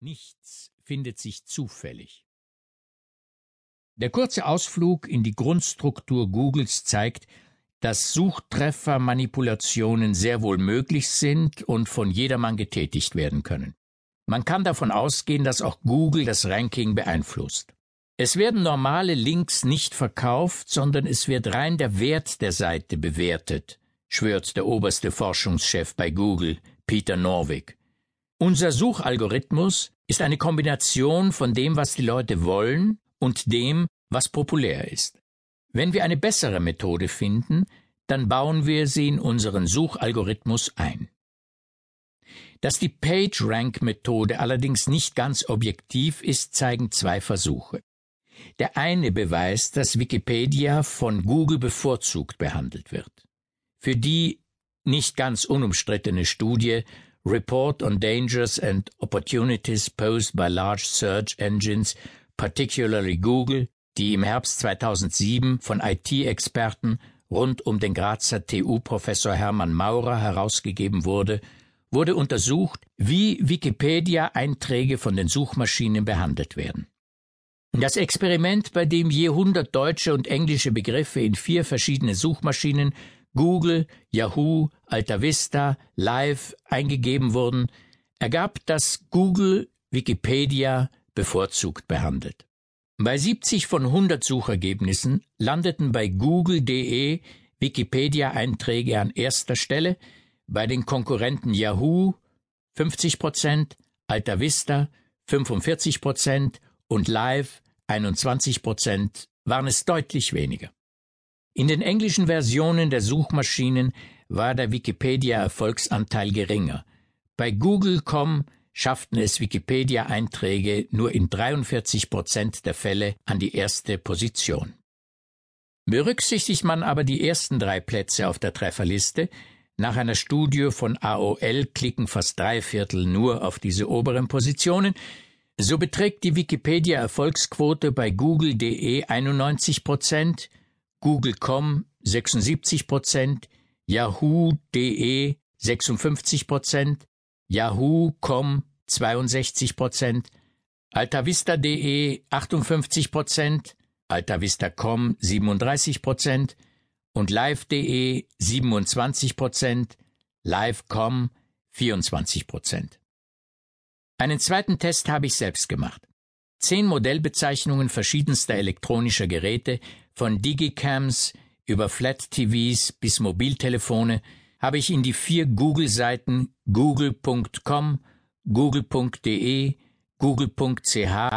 Nichts findet sich zufällig. Der kurze Ausflug in die Grundstruktur Googles zeigt, dass Suchtreffermanipulationen sehr wohl möglich sind und von jedermann getätigt werden können. Man kann davon ausgehen, dass auch Google das Ranking beeinflusst. Es werden normale Links nicht verkauft, sondern es wird rein der Wert der Seite bewertet, schwört der oberste Forschungschef bei Google, Peter Norvig. Unser Suchalgorithmus ist eine Kombination von dem, was die Leute wollen, und dem, was populär ist. Wenn wir eine bessere Methode finden, dann bauen wir sie in unseren Suchalgorithmus ein. Dass die PageRank-Methode allerdings nicht ganz objektiv ist, zeigen zwei Versuche. Der eine beweist, dass Wikipedia von Google bevorzugt behandelt wird. Für die nicht ganz unumstrittene Studie Report on Dangers and Opportunities Posed by Large Search Engines, particularly Google, die im Herbst 2007 von IT-Experten rund um den Grazer TU-Professor Hermann Maurer herausgegeben wurde, wurde untersucht, wie Wikipedia-Einträge von den Suchmaschinen behandelt werden. Das Experiment, bei dem je 100 deutsche und englische Begriffe in 4 verschiedene Suchmaschinen Google, Yahoo, AltaVista, Live eingegeben wurden, ergab, dass Google Wikipedia bevorzugt behandelt. Bei 70 von 100 Suchergebnissen landeten bei Google.de Wikipedia-Einträge an erster Stelle, bei den Konkurrenten Yahoo 50%, AltaVista 45% und Live 21% waren es deutlich weniger. In den englischen Versionen der Suchmaschinen war der Wikipedia-Erfolgsanteil geringer. Bei Google.com schafften es Wikipedia-Einträge nur in 43% der Fälle an die erste Position. Berücksichtigt man aber die ersten 3 Plätze auf der Trefferliste, nach einer Studie von AOL klicken fast 3/4 nur auf diese oberen Positionen, so beträgt die Wikipedia-Erfolgsquote bei Google.de 91%, Google.com 76%, Yahoo.de 56%, Yahoo.com 62%, AltaVista.de 58%, AltaVista.com 37% und Live.de 27%, Live.com 24%. Einen zweiten Test habe ich selbst gemacht. 10 Modellbezeichnungen verschiedenster elektronischer Geräte, von Digicams über Flat-TVs bis Mobiltelefone, habe ich in die 4 Google-Seiten google.com, google.de, google.ch